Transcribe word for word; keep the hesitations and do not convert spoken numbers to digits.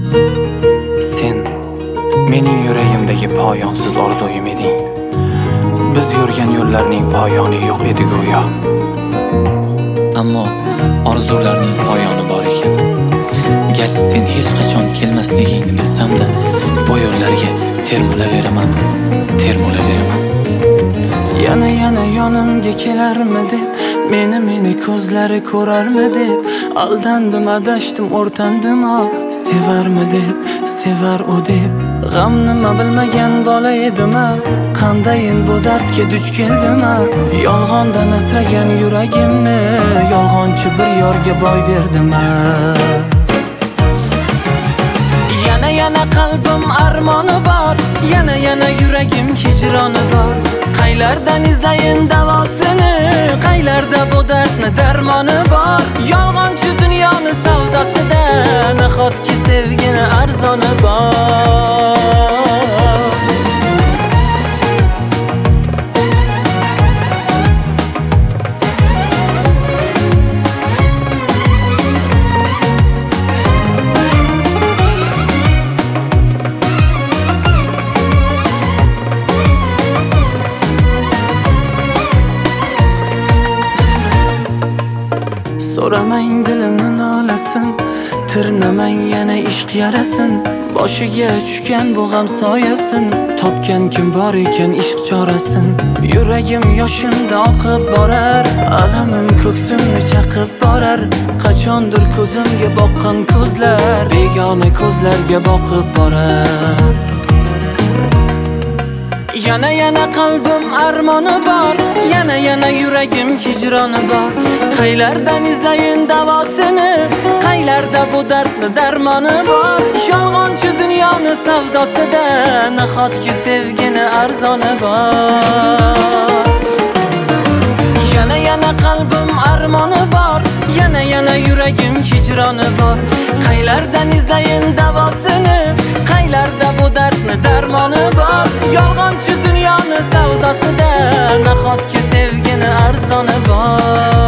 Sen mening yuragimdagi poyonsiz orzuyim eding. Biz yurgan yo'llarning poyoni yo'q edi go'yo. Ammo orzularning poyoni bor ekan. Garchi sen hech qachon kelmasligingni bilsam-da, bu yo'llarga termulaveraman, termulaveraman. Yana yana yonimga kelarmi deb, meni meni ko'zlari ko'rarmi deb, aldandim, adashdim, o'rtandim, sevarmi deb, sevar u deb. G'am nima bilmagan bola edim, qandayin bu dardga duch keldim. Yolg'ondan asragan yuragimni yolg'onchi bir yorga boy berdim. Yana yana qalbim armoni bor, yana yana yuragim hijroni bor. Qaylardan izlayin davosini, qaylarda bu dardni darmoni bor. Yolg'onchi dunyoni savdosida nahotki sevgini arzoni bor. So'ramang dilimni nolasin, tirnamang yana ishq yarasin. Boshiga tushgan bu g'am soyasin, topgan kim bor ekan ishq chorasin. Yuragim yoshimda oqib borar, alamim ko'ksimni chaqib borar. Qachondir ko'zimga boqqan ko'zlar begona ko'zlarga boqib borar. Yana yana qalbim armoni bor, yana yana yuragim hijroni bor. Qaylardan izlayin davosini, qaylarda bu dardni darmoni bor. Yolg'onchi dunyoni savdosida nahotki sevgini arzoni bor. Yana yana qalbim armoni bor, yana yana yuragim hijroni bor. Qaylardan izlayin davosini, qaylarda bu dardni darmoni bor. Yolg'onchi dunyoni savdosida nahotki sevgini arzoni bor.